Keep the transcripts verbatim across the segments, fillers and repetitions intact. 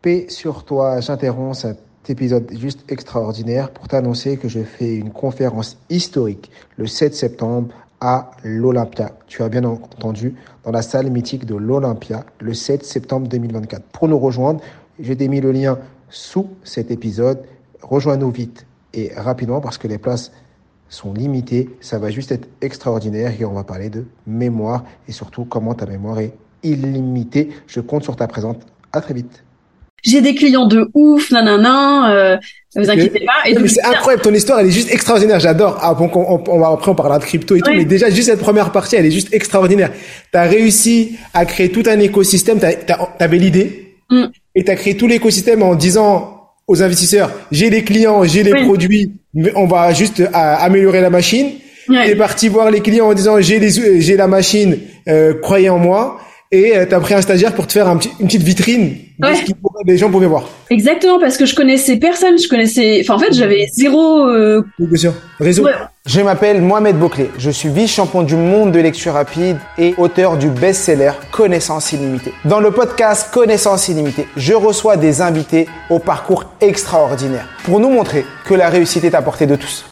Paix sur toi, j'interromps cet épisode juste extraordinaire pour t'annoncer que je fais une conférence historique le sept septembre à l'Olympia. Tu as bien entendu, dans la salle mythique de l'Olympia, le sept septembre deux mille vingt-quatre. Pour nous rejoindre, j'ai mis le lien sous cet épisode. Rejoins-nous vite et rapidement parce que les places sont limitées. Ça va juste être extraordinaire et on va parler de mémoire et surtout comment ta mémoire est illimitée. Je compte sur ta présence. À très vite. J'ai des clients de ouf, nanana, euh, ne vous inquiétez okay. pas. Et non, mais c'est incroyable, ton histoire, elle est juste extraordinaire, j'adore. Ah, bon, on, on va, après, on parlera de crypto et tout, ouais. Mais déjà, juste cette première partie, elle est juste extraordinaire. T'as réussi à créer tout un écosystème, t'as, t'as, t'avais l'idée, mm. et t'as créé tout l'écosystème en disant aux investisseurs, j'ai les clients, j'ai les oui. produits, on va juste à, améliorer la machine. Ouais. T'es parti voir les clients en disant, j'ai les, j'ai la machine, euh, croyez en moi. Et euh, t'as pris un stagiaire pour te faire un petit, une petite vitrine de ouais. ce que les gens pouvaient voir. Exactement, parce que je connaissais personne, je connaissais, enfin en fait j'avais zéro. Euh... Bien sûr. Réseau. Ouais. Je m'appelle Mohamed Bouclé, je suis vice-champion du monde de lecture rapide et auteur du best-seller Connaissance illimitée. Dans le podcast Connaissance illimitée, je reçois des invités au parcours extraordinaire pour nous montrer que la réussite est à portée de tous.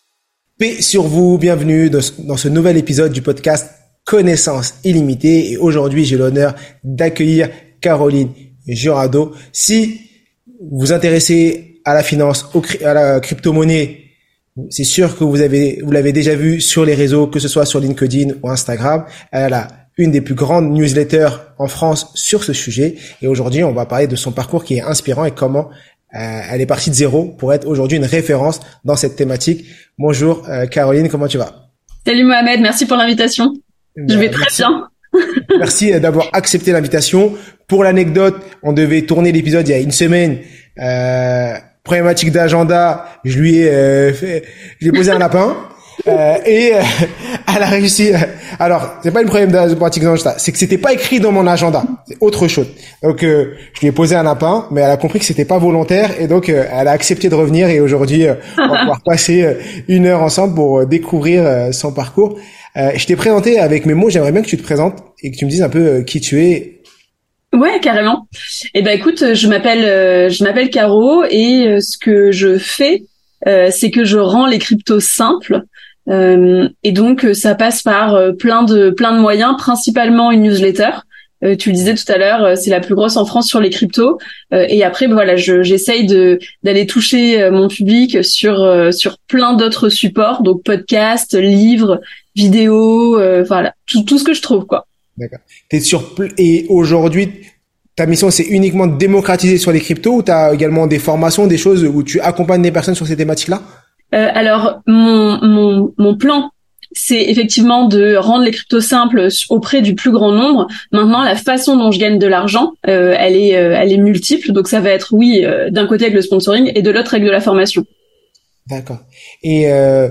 Paix sur vous, bienvenue dans ce, dans ce nouvel épisode du podcast Connaissance illimitée, et aujourd'hui j'ai l'honneur d'accueillir Caroline Jurado. Si vous vous intéressez à la finance, au, à la crypto-monnaie, c'est sûr que vous avez, vous l'avez déjà vu sur les réseaux, que ce soit sur LinkedIn ou Instagram. Elle a une des plus grandes newsletters en France sur ce sujet, et aujourd'hui on va parler de son parcours qui est inspirant et comment euh, elle est partie de zéro pour être aujourd'hui une référence dans cette thématique. Bonjour euh, Caroline, comment tu vas? Salut Mohamed, merci pour l'invitation. Je vais très Merci. bien. Merci d'avoir accepté l'invitation. Pour l'anecdote, on devait tourner l'épisode il y a une semaine. Euh, problématique d'agenda, je lui ai, euh, fait, je lui ai posé un lapin. Euh, et euh, elle a réussi. Euh, alors, c'est pas le problème de la pratique d'agenda, c'est que c'était pas écrit dans mon agenda. C'est autre chose. Donc, euh, je lui ai posé un lapin, mais elle a compris que c'était pas volontaire et donc euh, elle a accepté de revenir. Et aujourd'hui, euh, on va pouvoir passer euh, une heure ensemble pour euh, découvrir euh, son parcours. Euh, je t'ai présenté avec mes mots. J'aimerais bien que tu te présentes et que tu me dises un peu euh, qui tu es. Ouais, carrément. Eh ben, écoute, je m'appelle, euh, je m'appelle Caro et euh, ce que je fais, euh, c'est que je rends les cryptos simples. Euh, et donc ça passe par euh, plein de plein de moyens, principalement une newsletter. Euh, tu le disais tout à l'heure, euh, c'est la plus grosse en France sur les cryptos. Euh, et après, ben, voilà, je, j'essaye de d'aller toucher euh, mon public sur euh, sur plein d'autres supports, donc podcasts, livres, vidéos, euh, voilà, tout tout ce que je trouve, quoi. D'accord. T'es sur et aujourd'hui, ta mission c'est uniquement de démocratiser sur les cryptos ou t'as également des formations, des choses où tu accompagnes des personnes sur ces thématiques-là? Euh, alors, mon, mon, mon plan, c'est effectivement de rendre les cryptos simples auprès du plus grand nombre. Maintenant, la façon dont je gagne de l'argent, euh, elle est, euh, elle est multiple. Donc, ça va être, oui, euh, d'un côté avec le sponsoring et de l'autre avec de la formation. D'accord. Et euh,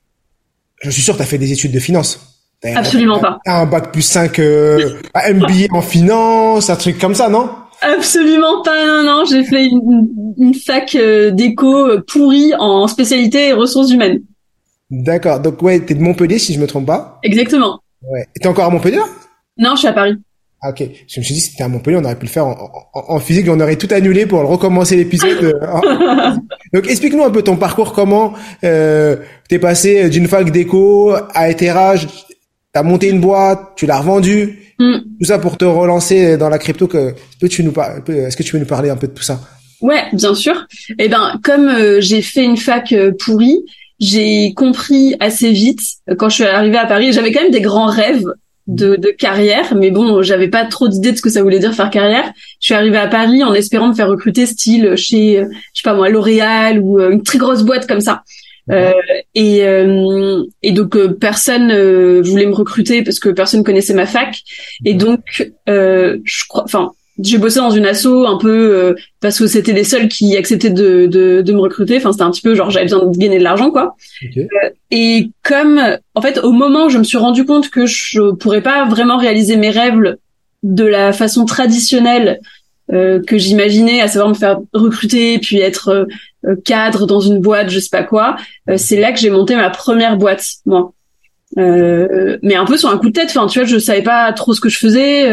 je suis sûr que tu as fait des études de finance. T'as, Absolument t'as, pas. T'as un bac plus cinq, euh, un M B A en finance, un truc comme ça, non? Absolument pas, non, non, j'ai fait une, une fac euh, d'éco euh, pourrie en spécialité ressources humaines. D'accord, donc ouais, t'es de Montpellier si je me trompe pas. Exactement. Ouais. Et t'es encore à Montpellier? Non, je suis à Paris. Ah, ok. Je me suis dit, si t'étais à Montpellier, on aurait pu le faire en, en, en physique, on aurait tout annulé pour le recommencer l'épisode. Donc explique-nous un peu ton parcours, comment euh, t'es passé d'une fac d'éco à Etherage, t'as monté une boîte, tu l'as revendue. Mm. Tout ça pour te relancer dans la crypto. Que peux-tu nous par... Est-ce que tu peux nous parler un peu de tout ça? Ouais, bien sûr. Eh ben, comme euh, j'ai fait une fac euh, pourrie, j'ai compris assez vite euh, quand je suis arrivée à Paris. J'avais quand même des grands rêves de, de carrière, mais bon, j'avais pas trop d'idées de ce que ça voulait dire faire carrière. Je suis arrivée à Paris en espérant me faire recruter style chez, euh, je sais pas moi, L'Oréal ou euh, une très grosse boîte comme ça. Euh, et, euh, et donc euh, personne euh, voulait me recruter parce que personne connaissait ma fac. Et donc, euh, je crois, enfin, j'ai bossé dans une asso un peu euh, parce que c'était les seuls qui acceptaient de, de, de me recruter. Enfin, c'était un petit peu genre j'avais besoin de gagner de l'argent, quoi. Okay. Euh, et comme, en fait, au moment où je me suis rendu compte que je pourrais pas vraiment réaliser mes rêves de la façon traditionnelle euh, que j'imaginais, à savoir me faire recruter puis être euh, cadre dans une boîte, je sais pas quoi, euh, c'est là que j'ai monté ma première boîte, moi. Euh, mais un peu sur un coup de tête. Enfin, tu vois, je savais pas trop ce que je faisais. Euh,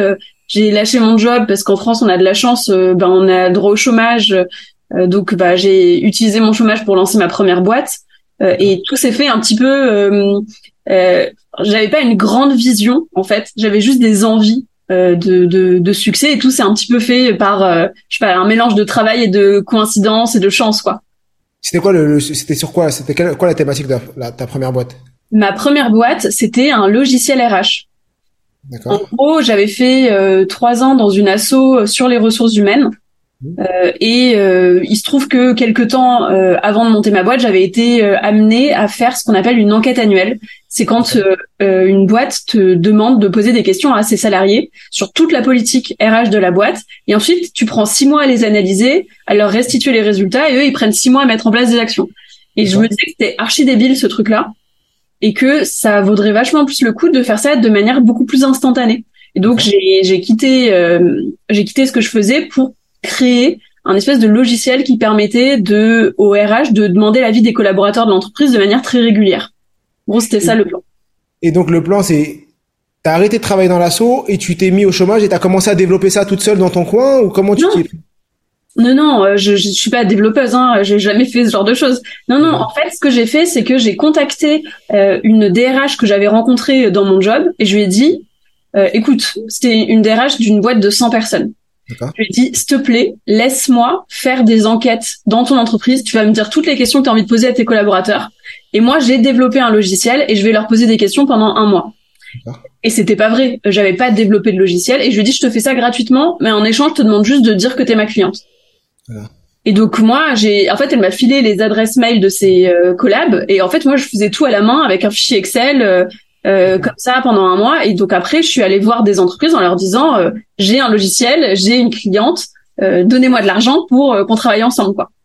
j'ai lâché mon job parce qu'en France, on a de la chance, euh, ben on a droit au chômage. Euh, donc, bah, j'ai utilisé mon chômage pour lancer ma première boîte. Euh, et tout s'est fait un petit peu. Euh, euh, j'avais pas une grande vision en fait. J'avais juste des envies euh, de, de, de succès et tout s'est un petit peu fait par, euh, je sais pas, un mélange de travail et de coïncidence et de chance quoi. C'était quoi le, le c'était sur quoi? C'était quelle, quoi la thématique de la, ta première boîte? Ma première boîte, c'était un logiciel R H. D'accord. En gros, j'avais fait euh, trois ans dans une asso sur les ressources humaines. Euh, et euh, il se trouve que quelque temps euh, avant de monter ma boîte, j'avais été euh, amenée à faire ce qu'on appelle une enquête annuelle. C'est quand euh, euh, une boîte te demande de poser des questions à ses salariés sur toute la politique R H de la boîte. Et ensuite, tu prends six mois à les analyser, à leur restituer les résultats, et eux, ils prennent six mois à mettre en place des actions. Et je me disais que c'était archi débile ce truc-là, et que ça vaudrait vachement plus le coup de faire ça de manière beaucoup plus instantanée. Et donc, j'ai, j'ai quitté, euh, j'ai quitté ce que je faisais pour créer un espèce de logiciel qui permettait de, au R H de demander l'avis des collaborateurs de l'entreprise de manière très régulière. En gros, c'était ça le plan. Et donc le plan, c'est t'as arrêté de travailler dans l'asso et tu t'es mis au chômage et t'as commencé à développer ça toute seule dans ton coin ou comment tu t'y es pris? Non, non, je, je suis pas développeuse, hein, j'ai jamais fait ce genre de choses. Non, non, en fait, ce que j'ai fait, c'est que j'ai contacté euh, une D R H que j'avais rencontrée dans mon job et je lui ai dit, euh, écoute, c'était une D R H d'une boîte de cent personnes. D'accord. Je lui ai dit, s'il te plaît, laisse-moi faire des enquêtes dans ton entreprise. Tu vas me dire toutes les questions que tu as envie de poser à tes collaborateurs. Et moi, j'ai développé un logiciel et je vais leur poser des questions pendant un mois. D'accord. Et c'était pas vrai. J'avais pas développé de logiciel. Et je lui ai dit, je te fais ça gratuitement, mais en échange, je te demande juste de dire que t'es ma cliente. Voilà. Et donc, moi, j'ai, en fait, elle m'a filé les adresses mail de ses euh, collabs. Et en fait, moi, je faisais tout à la main avec un fichier Excel, euh, Euh, comme ça pendant un mois. Et donc après, je suis allée voir des entreprises en leur disant euh, j'ai un logiciel, j'ai une cliente, euh, donnez-moi de l'argent pour euh, qu'on travaille ensemble, quoi.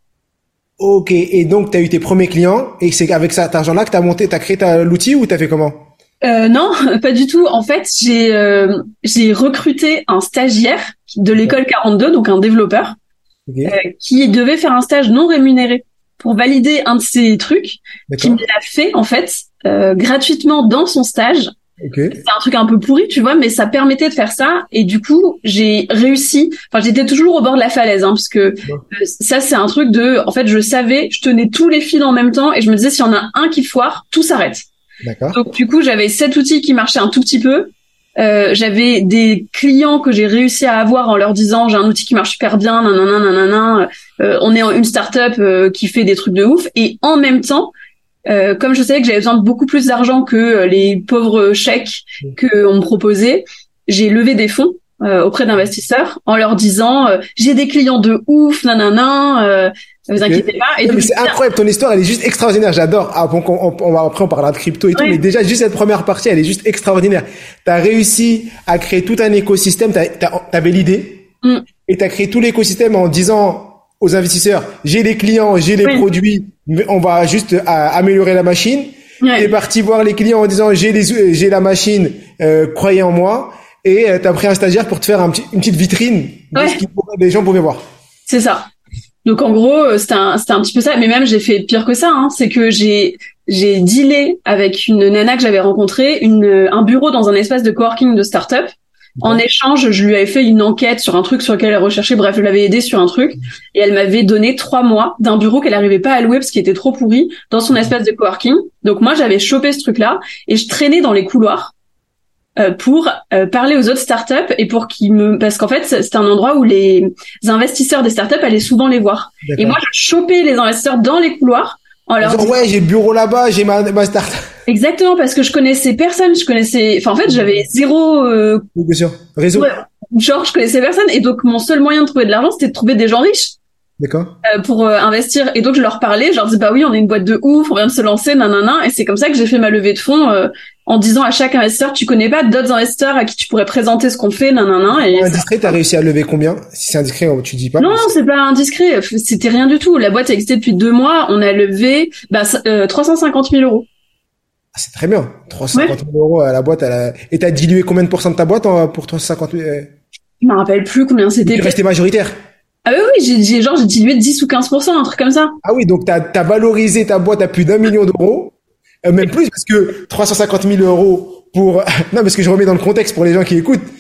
Ok. Et donc t'as eu tes premiers clients et c'est avec cet argent-là que t'as monté, t'as créé ta, l'outil ou t'as fait comment? Euh, non, pas du tout. En fait, j'ai euh, j'ai recruté un stagiaire de l'école quarante-deux, donc un développeur, Okay. euh, qui devait faire un stage non rémunéré pour valider un de ces trucs, qui D'accord. me l'a fait en fait euh, gratuitement dans son stage. Ok. C'est un truc un peu pourri, tu vois, mais ça permettait de faire ça. Et du coup, j'ai réussi. Enfin, j'étais toujours au bord de la falaise, hein, parce que Ouais. euh, ça, c'est un truc de. En fait, je savais, je tenais tous les fils en même temps, et je me disais, s'il y en a un qui foire, tout s'arrête. D'accord. Donc, du coup, j'avais cet outil qui marchait un tout petit peu. Euh, j'avais des clients que j'ai réussi à avoir en leur disant, j'ai un outil qui marche super bien, nanana, nanana. Euh, on est en une start-up euh, qui fait des trucs de ouf. Et en même temps, Euh, comme je savais que j'avais besoin de beaucoup plus d'argent que euh, les pauvres chèques qu'on me proposait, j'ai levé des fonds euh, auprès d'investisseurs en leur disant euh, j'ai des clients de ouf, nanana, euh, ne vous inquiétez pas. Et Non, donc, mais c'est incroyable, ton histoire, elle est juste extraordinaire, j'adore. Ah, bon, on, on va, après, on parlera de crypto et tout, Ouais. mais déjà, juste cette première partie, elle est juste extraordinaire. T'as réussi à créer tout un écosystème, t'as, t'as, t'avais l'idée, Mm. et t'as créé tout l'écosystème en disant aux investisseurs, j'ai les clients, j'ai les Oui. produits, mais on va juste euh, améliorer la machine. Ouais. T'es parti voir les clients en disant, j'ai les, euh, j'ai la machine, euh, croyez en moi, et euh, t'as pris un stagiaire pour te faire un petit, une petite vitrine de Ouais. ce que les gens pouvaient voir. C'est ça. Donc en gros, euh, c'était un, c'était un petit peu ça. Mais même j'ai fait pire que ça. Hein. C'est que j'ai j'ai dealé avec une nana que j'avais rencontrée, une un bureau dans un espace de coworking de start-up. En échange, je lui avais fait une enquête sur un truc sur lequel elle recherchait. Bref, je l'avais aidée sur un truc. Et elle m'avait donné trois mois d'un bureau qu'elle n'arrivait pas à louer parce qu'il était trop pourri dans son espace de coworking. Donc moi, j'avais chopé ce truc-là et je traînais dans les couloirs euh, pour euh, parler aux autres startups et pour qu'ils me... Parce qu'en fait, c'était un endroit où les investisseurs des startups allaient souvent les voir. D'accord. Et moi, je chopais les investisseurs dans les couloirs en leur Genre, disant... ouais, j'ai le bureau là-bas, j'ai ma, ma start. Exactement, parce que je connaissais personne. Je connaissais... Enfin, en fait, j'avais zéro... Euh... Oui, bien sûr. Réseau. Ouais, genre, je connaissais personne. Et donc, mon seul moyen de trouver de l'argent, c'était de trouver des gens riches. D'accord. Euh, pour euh, investir. Et donc, je leur parlais, je leur disais, bah oui, on est une boîte de ouf, on vient de se lancer, nanana. Et c'est comme ça que j'ai fait ma levée de fonds, euh, en disant à chaque investisseur, tu connais pas d'autres investisseurs à qui tu pourrais présenter ce qu'on fait, nanana. Et Indiscret, t'as réussi à lever combien? Si c'est indiscret, tu dis pas. non, non, c'est pas indiscret. C'était rien du tout. La boîte a existé depuis deux mois. On a levé, bah, euh, trois cent cinquante mille euros. Ah, c'est très bien. trois cent cinquante mille euros à la boîte. À la... Et t'as dilué combien de pourcents de ta boîte en, pour trois cent cinquante mille? euh... Je me rappelle plus combien c'était. Tu restais majoritaire. Ah oui, oui, j'ai, j'ai genre, j'ai dilué dix ou quinze pour cent, un truc comme ça. Ah oui, donc t'as, t'as valorisé ta boîte à plus d'un million d'euros. Euh, même plus, parce que trois cent cinquante mille euros pour, non, parce que je remets dans le contexte pour les gens qui écoutent.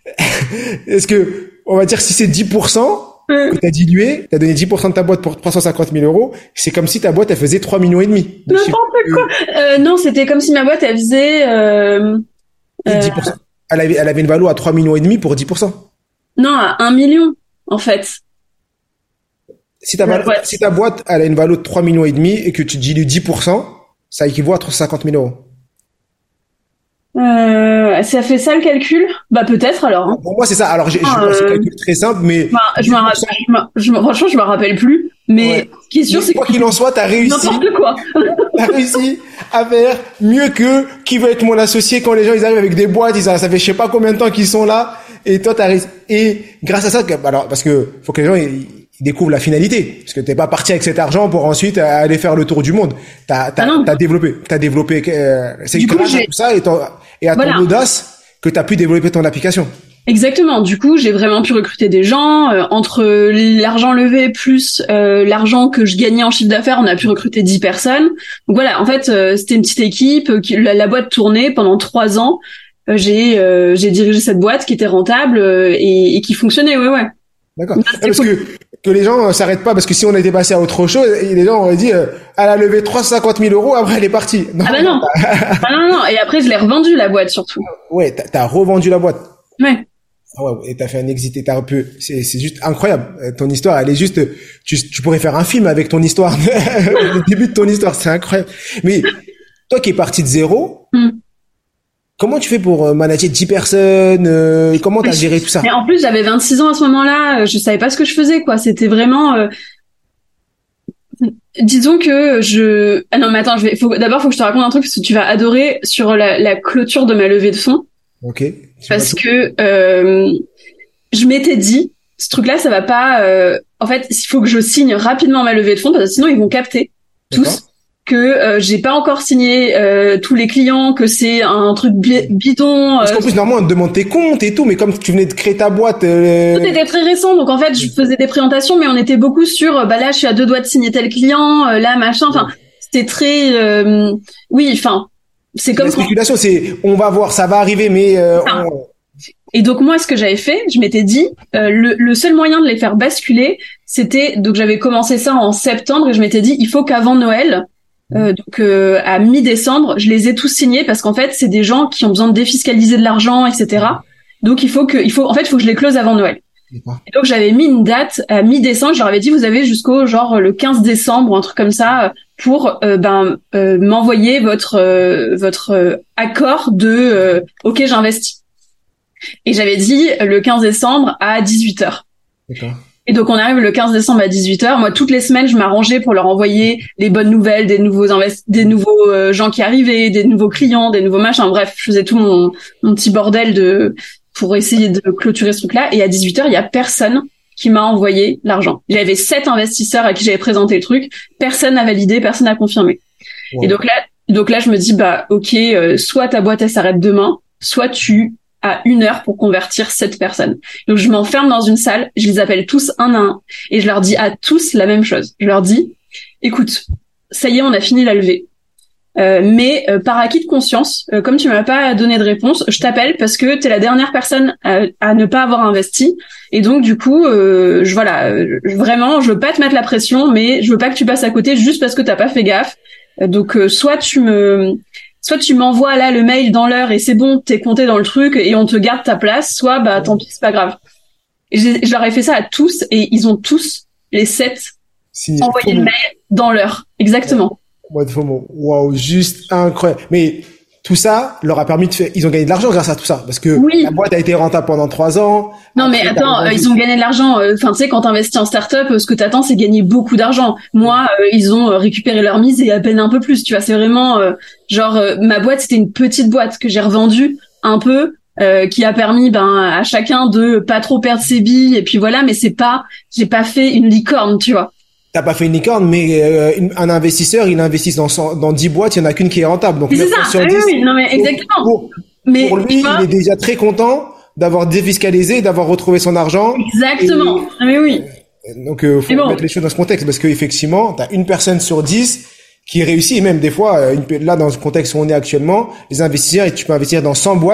est-ce que, on va dire, si c'est dix pour cent que t'as dilué, t'as donné dix pour cent de ta boîte pour trois cent cinquante mille euros, c'est comme si ta boîte, elle faisait trois millions et demi. N'importe quoi. Euh, non, c'était comme si ma boîte, elle faisait, euh, dix pour cent. Elle avait, elle avait une valeur à trois millions et demi pour dix pour cent. Non, à un million, en fait. Si ta, val- si ta boîte, elle a une valeur de trois millions et demi et que tu dilues dix pour cent, ça équivaut à trois cent cinquante mille euros. Euh, ça fait ça le calcul? Bah peut-être alors. Hein. Pour moi c'est ça. Alors j'ai, ah, je pense que c'est un euh... calcul très simple, mais bah, je me rappelle, je me, je me, franchement je me rappelle plus. Mais ouais. Ce qui est sûr, mais c'est quoi qu'il en soit, t'as réussi. N'importe quoi. T'as réussi à faire mieux que qui veut être mon associé quand les gens ils arrivent avec des boîtes, ils ça fait je sais pas combien de temps qu'ils sont là, et toi t'as réussi. Et grâce à ça, alors parce que faut que les gens ils, ils découvrent la finalité, parce que t'es pas parti avec cet argent pour ensuite aller faire le tour du monde. T'as t'as, ah t'as développé, t'as développé. Euh, c'est grâce à tout ça et, ton, et à voilà. ton audace que t'as pu développer ton application. Exactement. Du coup, j'ai vraiment pu recruter des gens. Euh, entre l'argent levé plus euh, l'argent que je gagnais en chiffre d'affaires, on a pu recruter dix personnes. Donc voilà, en fait, euh, c'était une petite équipe. Qui, la, la boîte tournait pendant trois ans. Euh, j'ai euh, j'ai dirigé cette boîte qui était rentable euh, et, et qui fonctionnait. Ouais, ouais. D'accord. Ah, parce cool. que que les gens euh, s'arrêtent pas, parce que si on était passé à autre chose, les gens auraient dit euh, elle a levé trois cent cinquante mille euros, après elle est partie. Non, ah bah non. ah non non. Et après je l'ai revendue la boîte surtout. Ouais, t'as, t'as revendu la boîte. Ouais. Ah ouais, et t'as fait un exit, et t'as un peu, c'est, c'est juste incroyable. Ton histoire, elle est juste, tu, tu pourrais faire un film avec ton histoire. Le début de ton histoire, c'est incroyable. Mais, toi qui es parti de zéro, mm. comment tu fais pour manager dix personnes, euh, comment t'as géré tout ça? Mais en plus, j'avais vingt-six ans à ce moment-là, je savais pas ce que je faisais, quoi. C'était vraiment, euh... disons que je, ah non, mais attends, je vais, faut, d'abord, faut que je te raconte un truc parce que tu vas adorer sur la, la clôture de ma levée de fonds. Ok. Parce que euh, je m'étais dit, ce truc-là, ça va pas. Euh, en fait, il faut que je signe rapidement ma levée de fonds parce que sinon ils vont capter tous D'accord. que euh, j'ai pas encore signé euh, tous les clients, que c'est un truc bi- bidon. Parce qu'en plus, normalement, on te demande tes comptes et tout, mais comme tu venais de créer ta boîte, euh... tout était très récent, donc en fait, je faisais des présentations, mais on était beaucoup sur, bah là, je suis à deux doigts de signer tel client, euh, là, machin. Enfin, ouais. C'était très, euh, oui, enfin. C'est comme la spéculation, quand... c'est on va voir, ça va arriver, mais euh, on... Et donc moi, ce que j'avais fait, je m'étais dit, euh, le, le seul moyen de les faire basculer, c'était donc j'avais commencé ça en septembre et je m'étais dit, il faut qu'avant Noël, euh, donc euh, à mi-décembre, je les ai tous signés parce qu'en fait, c'est des gens qui ont besoin de défiscaliser de l'argent, et cetera. Donc il faut que, il faut, en fait, il faut que je les close avant Noël. Et donc j'avais mis une date à mi-décembre, je leur avais dit vous avez jusqu'au genre le quinze décembre, un truc comme ça, pour euh, ben euh, m'envoyer votre euh, votre euh, accord de euh, OK, j'investis. Et j'avais dit le quinze décembre à dix-huit heures. D'accord. Et donc on arrive le quinze décembre à dix-huit heures. Moi toutes les semaines, je m'arrangeais pour leur envoyer les bonnes nouvelles, des nouveaux invest- des nouveaux euh, gens qui arrivaient, des nouveaux clients, des nouveaux machins, bref, je faisais tout mon mon petit bordel de pour essayer de clôturer ce truc-là. Et à dix-huit heures, il y a personne qui m'a envoyé l'argent. Il y avait sept investisseurs à qui j'avais présenté le truc. Personne n'a validé, personne n'a confirmé. Wow. Et donc là, donc là, je me dis, bah, ok, euh, soit ta boîte, elle s'arrête demain, soit tu as une heure pour convertir sept personnes. Donc je m'enferme dans une salle, je les appelle tous un à un et je leur dis à tous la même chose. Je leur dis, écoute, ça y est, on a fini la levée. Euh, mais euh, par acquis de conscience, euh, comme tu m'as pas donné de réponse, je t'appelle parce que t'es la dernière personne à, à ne pas avoir investi, et donc du coup, euh, je voilà, euh, vraiment, je veux pas te mettre la pression, mais je veux pas que tu passes à côté juste parce que t'as pas fait gaffe. Euh, donc euh, soit tu me, soit tu m'envoies là le mail dans l'heure et c'est bon, t'es compté dans le truc et on te garde ta place, soit bah tant pis, c'est pas grave. Et je, je leur ai fait ça à tous et ils ont tous les sept si, envoyé le mail dans l'heure, exactement. Ouais. Waouh, juste incroyable. Mais tout ça leur a permis de faire, ils ont gagné de l'argent grâce à tout ça, parce que oui. La boîte a été rentable pendant trois ans. Non, mais attends, euh, ils ont gagné de l'argent. Enfin, euh, tu sais, quand t'investis en start-up, ce que t'attends, c'est gagner beaucoup d'argent. Moi, euh, ils ont récupéré leur mise et à peine un peu plus. Tu vois, c'est vraiment euh, genre euh, ma boîte, c'était une petite boîte que j'ai revendue un peu. Euh, qui a permis ben à chacun de pas trop perdre ses billes et puis voilà, mais c'est pas, j'ai pas fait une licorne, tu vois. T'as pas fait une licorne, mais euh, une, un investisseur, il investit dans cent, dans dix boîtes, il y en a qu'une qui est rentable. Donc c'est ça. Oui, dix, oui, non mais exactement. Pour, mais pour lui, il est déjà très content d'avoir défiscalisé, d'avoir retrouvé son argent. Exactement. Et, ah mais oui. Donc euh, faut bon. mettre les choses dans ce contexte parce que effectivement, t'as une personne sur dix qui réussit, et même des fois, une, là dans le contexte où on est actuellement, les investisseurs, tu peux investir dans cent boîtes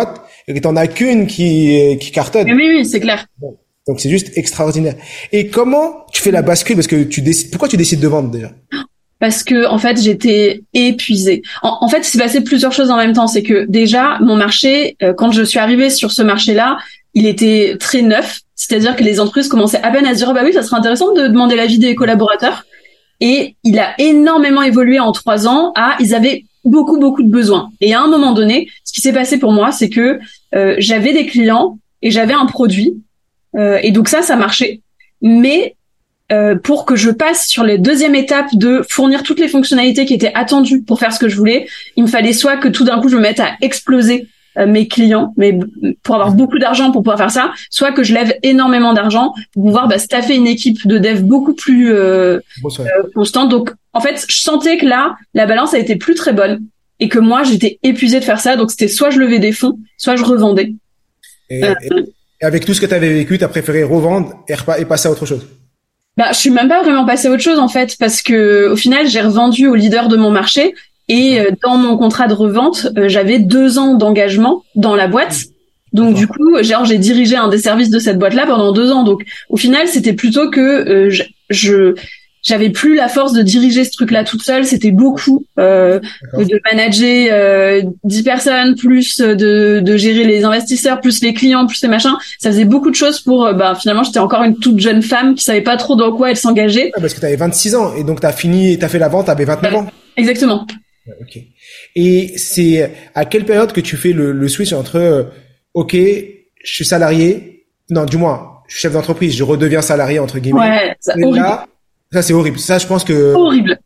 et t'en as qu'une qui qui cartonne. Mais oui, oui, c'est clair. Donc c'est juste extraordinaire. Et comment tu fais la bascule parce que tu décides pourquoi tu décides de vendre déjà? Parce que en fait j'étais épuisée. En, en fait, il s'est passé plusieurs choses en même temps. C'est que déjà mon marché, euh, quand je suis arrivée sur ce marché-là, il était très neuf. C'est-à-dire que les entreprises commençaient à peine à se dire oh, bah oui, ça serait intéressant de demander l'avis des collaborateurs. Et il a énormément évolué en trois ans. À ils avaient beaucoup beaucoup de besoins. Et à un moment donné, ce qui s'est passé pour moi, c'est que euh, j'avais des clients et j'avais un produit. Euh, et donc ça, ça marchait. Mais euh, pour que je passe sur la deuxième étape de fournir toutes les fonctionnalités qui étaient attendues pour faire ce que je voulais, il me fallait soit que tout d'un coup je me mette à exploser euh, mes clients, mais pour avoir beaucoup d'argent pour pouvoir faire ça, soit que je lève énormément d'argent pour pouvoir bah, staffer une équipe de dev beaucoup plus euh, bon, euh, constante. Donc en fait, je sentais que là, la balance a été plus très bonne et que moi j'étais épuisée de faire ça. Donc c'était soit je levais des fonds, soit je revendais. Et, euh, et... Et avec tout ce que tu avais vécu, tu as préféré revendre et, repas, et passer à autre chose? Bah, je suis même pas vraiment passée à autre chose en fait, parce que au final, j'ai revendu au leader de mon marché et euh, dans mon contrat de revente, euh, j'avais deux ans d'engagement dans la boîte. Donc du coup, genre j'ai dirigé un des services de cette boîte-là pendant deux ans. Donc au final, c'était plutôt que euh, je, je j'avais plus la force de diriger ce truc-là toute seule. C'était beaucoup euh, de manager euh, dix personnes, plus de, de gérer les investisseurs, plus les clients, plus les machins. Ça faisait beaucoup de choses pour. Euh, bah finalement, j'étais encore une toute jeune femme qui savait pas trop dans quoi elle s'engageait. Ah, parce que t'avais vingt-six ans et donc t'as fini, t'as fait la vente, t'avais vingt-neuf ans. Exactement. Ok. Et c'est à quelle période que tu fais le, le switch entre euh, ok, je suis salarié, non, du moins, je suis chef d'entreprise, je redeviens salarié entre guillemets. Ouais, c'est horrible. Là, ça c'est horrible. Ça, je pense que. Horrible.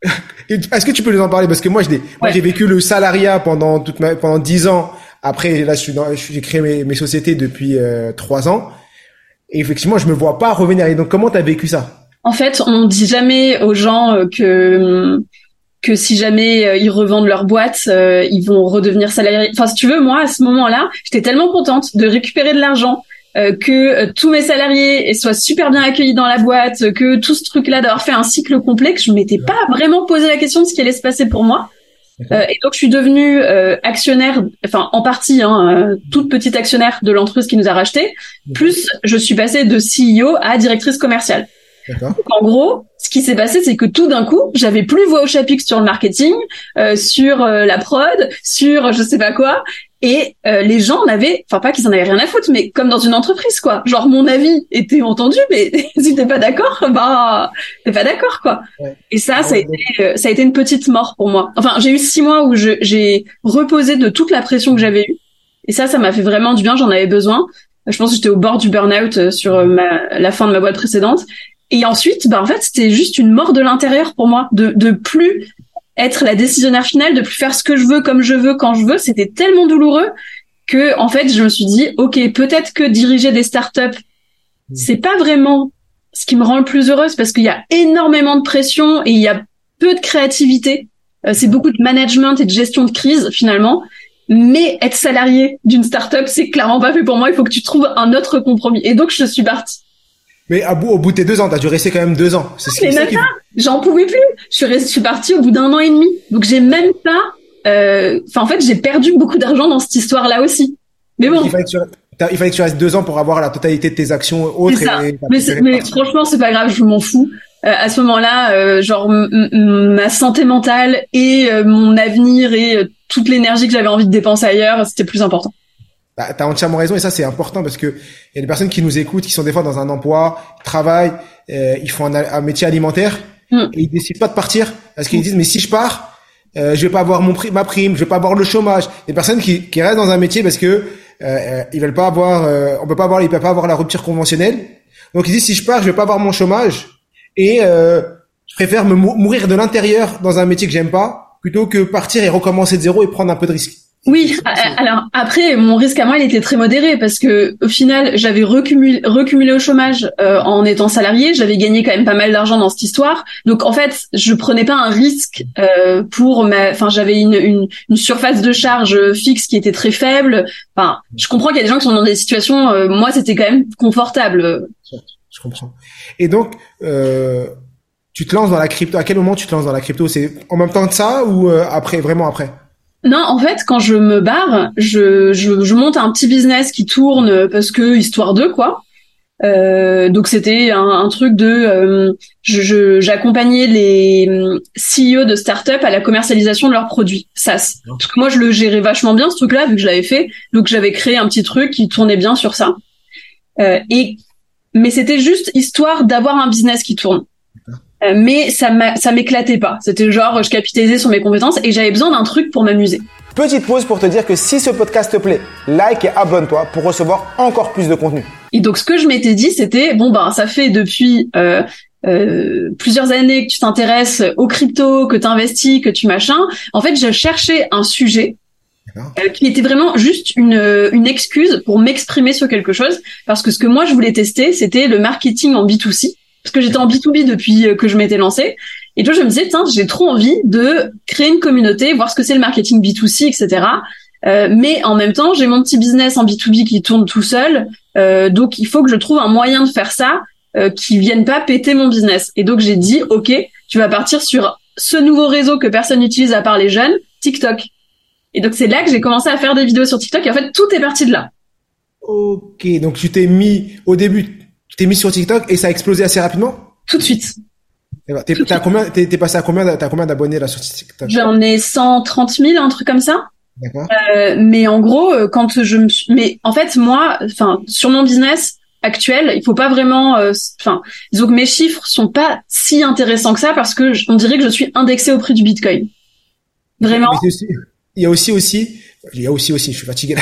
Est-ce que tu peux nous en parler parce que moi, je l'ai, ouais. moi j'ai vécu le salariat pendant toute ma, pendant dix ans. Après, là, je suis dans, j'ai créé mes, mes sociétés depuis euh, trois ans. Et effectivement, je me vois pas revenir. Et donc, comment t'as vécu ça? En fait, on dit jamais aux gens que que si jamais euh, ils revendent leur boîte, euh, ils vont redevenir salariés. Enfin, si tu veux, moi, à ce moment-là, j'étais tellement contente de récupérer de l'argent, euh, que euh, tous mes salariés soient super bien accueillis dans la boîte, que tout ce truc-là, d'avoir fait un cycle complet, que je m'étais pas vraiment posé la question de ce qui allait se passer pour moi. Euh, et donc, je suis devenue euh, actionnaire, enfin, en partie, hein, euh, toute petite actionnaire de l'entreprise qui nous a racheté. Plus, je suis passée de C E O à directrice commerciale. D'accord. Donc, en gros, ce qui s'est passé, c'est que tout d'un coup, j'avais plus voix au chapitre sur le marketing, euh, sur euh, la prod, sur je sais pas quoi, et euh, les gens n'avaient, enfin pas qu'ils en avaient rien à foutre, mais comme dans une entreprise, quoi. Genre mon avis était entendu, mais si t'es pas d'accord, bah t'es pas d'accord, quoi. Ouais. Et ça, ça a été, euh, ça a été une petite mort pour moi. Enfin, j'ai eu six mois où je, j'ai reposé de toute la pression que j'avais eue, et ça, ça m'a fait vraiment du bien. J'en avais besoin. Je pense que j'étais au bord du burn-out sur ma, la fin de ma boîte précédente. Et ensuite, bah en fait, c'était juste une mort de l'intérieur pour moi, de de plus être la décisionnaire finale, de plus faire ce que je veux comme je veux quand je veux. C'était tellement douloureux que en fait, je me suis dit, ok, peut-être que diriger des startups, c'est pas vraiment ce qui me rend le plus heureuse parce qu'il y a énormément de pression et il y a peu de créativité. Euh, c'est beaucoup de management et de gestion de crise finalement. Mais être salarié d'une startup, c'est clairement pas fait pour moi. Il faut que tu trouves un autre compromis. Et donc, je suis partie. Mais à bout, au bout de tes deux ans, t'as dû rester quand même deux ans. C'est ce mais même qui... pas, j'en pouvais plus. Je suis restée, je suis partie au bout d'un an et demi. Donc j'ai même pas, euh, enfin en fait j'ai perdu beaucoup d'argent dans cette histoire-là aussi. Mais bon. Il fallait, que tu... il fallait que tu restes deux ans pour avoir la totalité de tes actions autres. C'est ça. Et... mais, mais franchement c'est pas grave, je m'en fous. Euh, à ce moment-là, euh, genre m- m- ma santé mentale et euh, mon avenir et euh, toute l'énergie que j'avais envie de dépenser ailleurs, c'était plus important. Bah, t'as entièrement raison et ça c'est important parce que il y a des personnes qui nous écoutent qui sont des fois dans un emploi, travaillent, euh, ils font un, un métier alimentaire mm. et ils décident pas de partir parce qu'ils mm. disent mais si je pars, euh, je vais pas avoir mon prix, ma prime, je vais pas avoir le chômage. Des personnes qui, qui restent dans un métier parce que euh, ils veulent pas avoir, euh, on peut pas avoir, ils peuvent pas avoir la rupture conventionnelle. Donc ils disent si je pars, je vais pas avoir mon chômage et euh, je préfère me mou- mourir de l'intérieur dans un métier que j'aime pas plutôt que partir et recommencer de zéro et prendre un peu de risque. Oui, alors après mon risque à moi il était très modéré parce que au final j'avais recumulé, recumulé au chômage euh, en étant salarié, j'avais gagné quand même pas mal d'argent dans cette histoire, donc en fait je prenais pas un risque euh, pour ma, enfin j'avais une, une, une surface de charge fixe qui était très faible. Enfin, je comprends qu'il y a des gens qui sont dans des situations, euh, moi c'était quand même confortable. Je comprends. Et donc euh, tu te lances dans la crypto. À quel moment tu te lances dans la crypto? C'est en même temps que ça ou euh, après, vraiment après? Non, en fait, quand je me barre, je, je, je monte un petit business qui tourne parce que histoire de quoi. Euh, donc c'était un, un truc de, euh, je, je, j'accompagnais les C E O de start-up à la commercialisation de leurs produits SaaS. Parce que moi, je le gérais vachement bien ce truc-là vu que je l'avais fait. Donc j'avais créé un petit truc qui tournait bien sur ça. Euh, et mais c'était juste histoire d'avoir un business qui tourne. Euh, mais ça m'a, ça m'éclatait pas. C'était genre, je capitalisais sur mes compétences et j'avais besoin d'un truc pour m'amuser. Petite pause pour te dire que si ce podcast te plaît, like et abonne-toi pour recevoir encore plus de contenu. Et donc, ce que je m'étais dit, c'était, bon, ben, ça fait depuis euh, euh, plusieurs années que tu t'intéresses aux cryptos, que tu investis, que tu machin. En fait, je cherchais un sujet euh, qui était vraiment juste une, une excuse pour m'exprimer sur quelque chose. Parce que ce que moi, je voulais tester, c'était le marketing en B deux C. Parce que j'étais en B deux B depuis que je m'étais lancée. Et donc, je me disais, tiens, j'ai trop envie de créer une communauté, voir ce que c'est le marketing B deux C, et cetera. Euh, mais en même temps, j'ai mon petit business en B deux B qui tourne tout seul. Euh, donc, il faut que je trouve un moyen de faire ça euh, qui vienne pas péter mon business. Et donc, j'ai dit, OK, tu vas partir sur ce nouveau réseau que personne n'utilise à part les jeunes, TikTok. Et donc, c'est là que j'ai commencé à faire des vidéos sur TikTok. Et en fait, tout est parti de là. Ok, donc tu t'es mis, au début, tu t'es mis sur TikTok et ça a explosé assez rapidement? Tout de suite. T'es, t'es, à combien, t'es, t'es passé à combien, t'as combien d'abonnés là sur TikTok? J'en ai cent trente mille, un truc comme ça. D'accord. Euh, mais en gros, quand je me suis... Mais en fait, moi, enfin, sur mon business actuel, il faut pas vraiment... Enfin, euh, disons que mes chiffres sont pas si intéressants que ça parce que je, on dirait que je suis indexée au prix du Bitcoin. Vraiment. Mais aussi, il y a aussi, aussi... Il y a aussi, aussi, je suis fatigué là.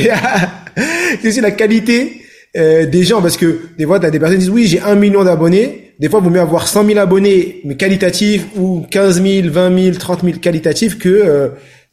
C'est aussi la qualité euh, des gens parce que des fois, t'as des personnes qui disent oui, j'ai un million d'abonnés. Des fois, il vaut mieux avoir cent mille abonnés, mais qualitatifs, ou quinze mille, vingt mille, trente mille qualitatifs que... Euh,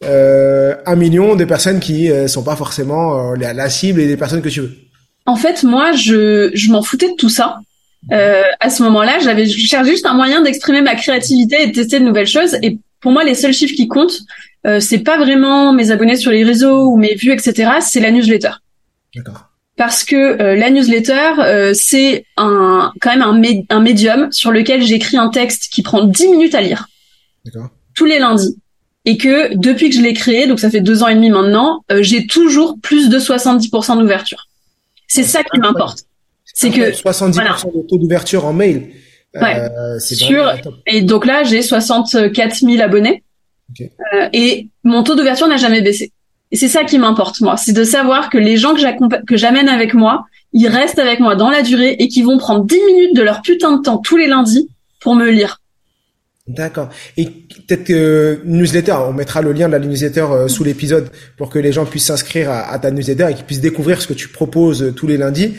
Euh, un million de personnes qui euh, sont pas forcément euh, la, la cible et des personnes que tu veux. En fait, moi, je je m'en foutais de tout ça. Euh, à ce moment-là, j'avais je cherchais juste un moyen d'exprimer ma créativité et de tester de nouvelles choses. Et pour moi, les seuls chiffres qui comptent, euh, c'est pas vraiment mes abonnés sur les réseaux ou mes vues, et cetera. C'est la newsletter. D'accord. Parce que euh, la newsletter, euh, c'est un quand même un, mé- un médium sur lequel j'écris un texte qui prend dix minutes à lire. D'accord. Tous les lundis. Et que depuis que je l'ai créé, donc ça fait deux ans et demi maintenant, euh, j'ai toujours plus de soixante-dix pour cent d'ouverture. C'est ça qui m'importe. C'est que soixante-dix pour cent voilà. de taux d'ouverture en mail. Ouais. Euh, c'est Sur et donc là j'ai soixante-quatre mille abonnés. Okay. Euh, et mon taux d'ouverture n'a jamais baissé. Et c'est ça qui m'importe moi, c'est de savoir que les gens que j'accompagne, que j'amène avec moi, ils restent avec moi dans la durée et qu'ils vont prendre dix minutes de leur putain de temps tous les lundis pour me lire. D'accord. Et peut-être que newsletter, on mettra le lien de la newsletter euh, sous l'épisode pour que les gens puissent s'inscrire à, à ta newsletter et qu'ils puissent découvrir ce que tu proposes euh, tous les lundis.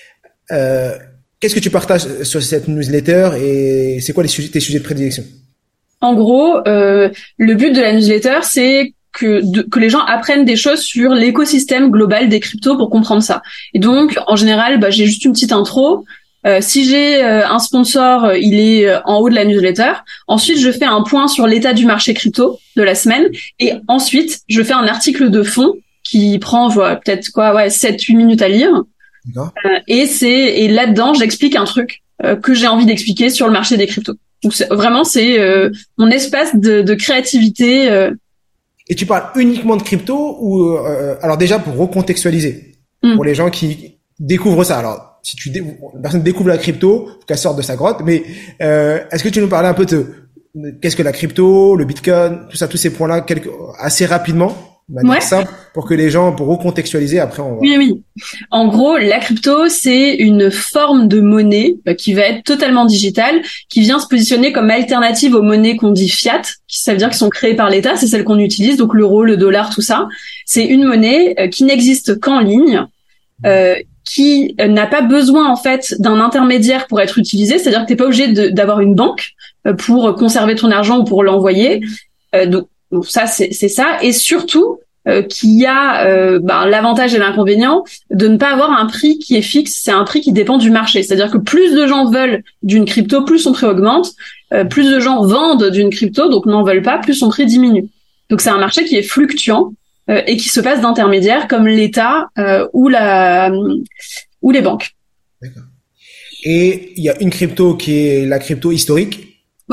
Euh, qu'est-ce que tu partages sur cette newsletter et c'est quoi les sujets, tes sujets de prédilection? En gros, euh, le but de la newsletter, c'est que, de, que les gens apprennent des choses sur l'écosystème global des cryptos pour comprendre ça. Et donc, en général, bah, j'ai juste une petite intro. Euh, si j'ai euh, un sponsor, euh, il est euh, en haut de la newsletter. Ensuite, je fais un point sur l'état du marché crypto de la semaine. Et ensuite, je fais un article de fond qui prend voilà, peut-être quoi, ouais, sept huit minutes à lire. Euh, et c'est et là-dedans, j'explique un truc euh, que j'ai envie d'expliquer sur le marché des cryptos. Donc c'est, vraiment, c'est euh, mon espace de, de créativité. Euh. Et tu parles uniquement de crypto ou euh, alors déjà pour recontextualiser mm. pour les gens qui découvrent ça. Alors si tu dé... la personne découvre la crypto, faut qu'elle sorte de sa grotte. Mais euh, est-ce que tu nous parlais un peu de qu'est-ce que la crypto, le Bitcoin, tout ça, tous ces points-là, quelque... assez rapidement, de manière ouais. simple, pour que les gens, pour recontextualiser, après on va... Oui, oui. En gros, la crypto, c'est une forme de monnaie qui va être totalement digitale, qui vient se positionner comme alternative aux monnaies qu'on dit fiat, qui ça veut dire qu'ils sont créées par l'État, c'est celle qu'on utilise, donc l'euro, le dollar, tout ça. C'est une monnaie qui n'existe qu'en ligne, euh, qui n'a pas besoin en fait d'un intermédiaire pour être utilisée, c'est-à-dire que t'es pas obligé de, d'avoir une banque pour conserver ton argent ou pour l'envoyer. Euh, donc, donc ça c'est, c'est ça, et surtout euh, qu'il y a euh, ben, l'avantage et l'inconvénient de ne pas avoir un prix qui est fixe, c'est un prix qui dépend du marché, c'est-à-dire que plus de gens veulent d'une crypto, plus son prix augmente, euh, plus de gens vendent d'une crypto, donc n'en veulent pas, plus son prix diminue. Donc c'est un marché qui est fluctuant. Euh, et qui se passe d'intermédiaires comme l'État euh, ou la euh, ou les banques. D'accord. Et il y a une crypto qui est la crypto historique.